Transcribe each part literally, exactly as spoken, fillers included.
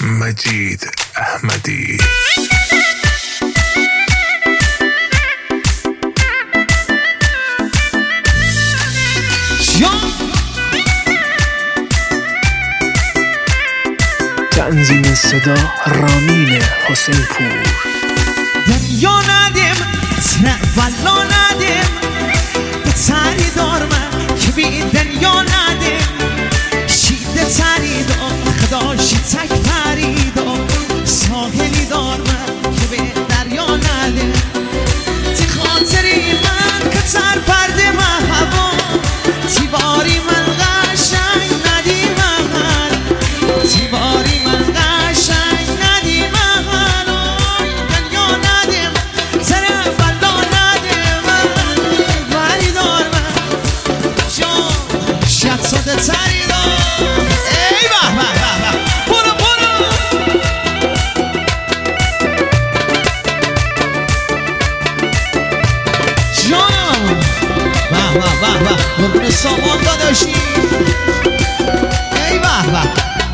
مجید احمدی. تنظیم صدا رامین حسین پور. دریا ندیم ترولا ندیم به تری دارم که بی دریا ندیم شیده تری دار خداشی تک پری دار ساحلی دارم که بی دریا ندیم تی خاطری من که تر پرده من هوا تی باری من قشنگ ندیم من تی باری من قشنگ ندیم من دریا ندیم ترولا ندیم بری دارم جان شد تری دار ای به به به به برو برو جانم به به به به قربون سامان داداشی ای به به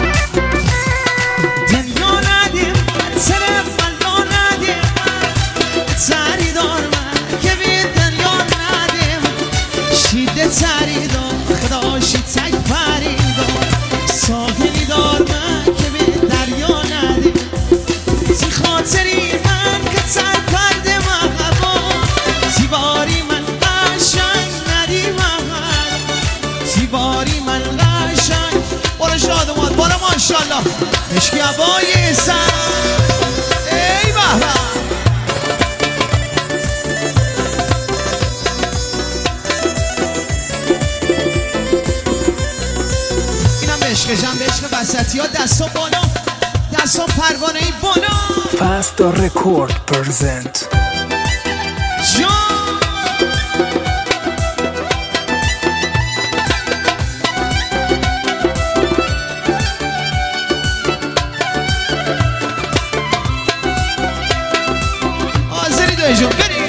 دریا ندیم ترولا ندیم تری دار من که بی دریا ندیم شیده تری دار خداشی تک پری دار ساحلی دار من که بی دریا ندیم تی خاطری من که تر پرده من هوا تی باری من قشنگ ندیم من تی باری من قشنگ برو شاد اومد برو ماشالله عشقی عبای سر ای به به عشقشم به عشق وسطی ها دست و بالا دست و پروانه ای بالا فست رکورد پرزنت. جان آزری دوی جون بریم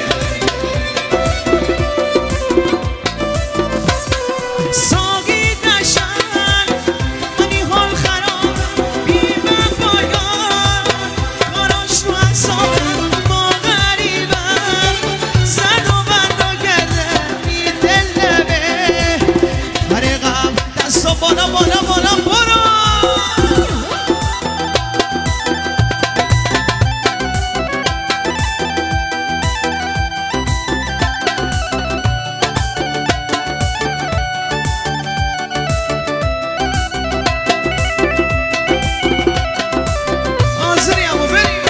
بالا بالا بالا برو آزری همو بریم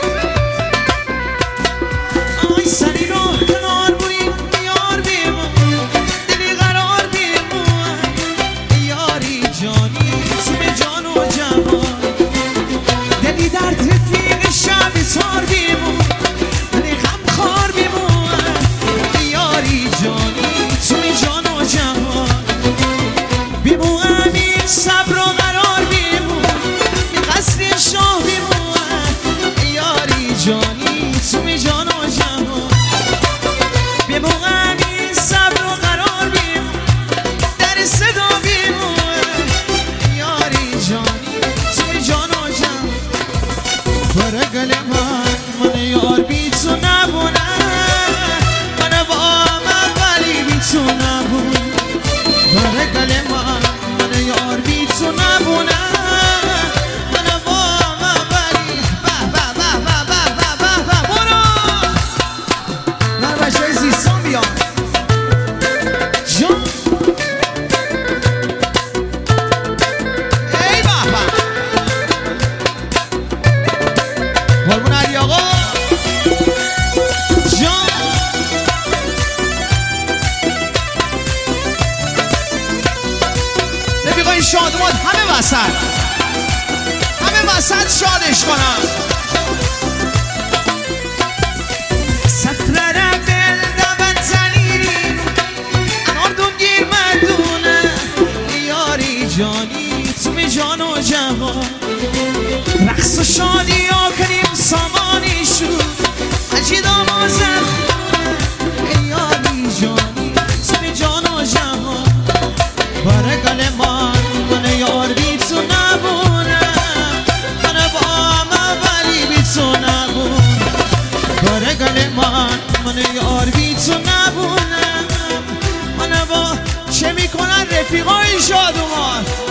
آی سری رو کنار بریم بیار بیمون دلی قرار بیمون یاری جانی سوم جان و جهان دلی در تفیق شب تار بیمون دلی غم خار بیمون یاری جانی سوم جان و جهان بیمون امین صبر و قرار بیمون یه قصر شاه بیمون یاری جانی سوم جان و جهان بیمون امین صبر و قرار بیمون در صدا بیمون یاری جانی توی جان و جان برگل من من یار بی تو نبونه من با من ولی بی تو نبونه برگل من من یار بی تو نبونه من با من ولی به به به به به به به برو من بچه های زیستان بیان جان ای به به قربون علی آقا جان رفیقای شادماد همه وسط همه وسط شادش کنم سفره دل دبن تنیری اناردون گیر مردونه یاری جانی تو می جان و جهان رقص و شادی ها کنیم سامانی شد عجید آمازم یاری جانی تو می جان و جهان برگل من من یار بی تو نبونه من یار بی تو نبونم. حالا با چه میکنن رفیقای شادومان؟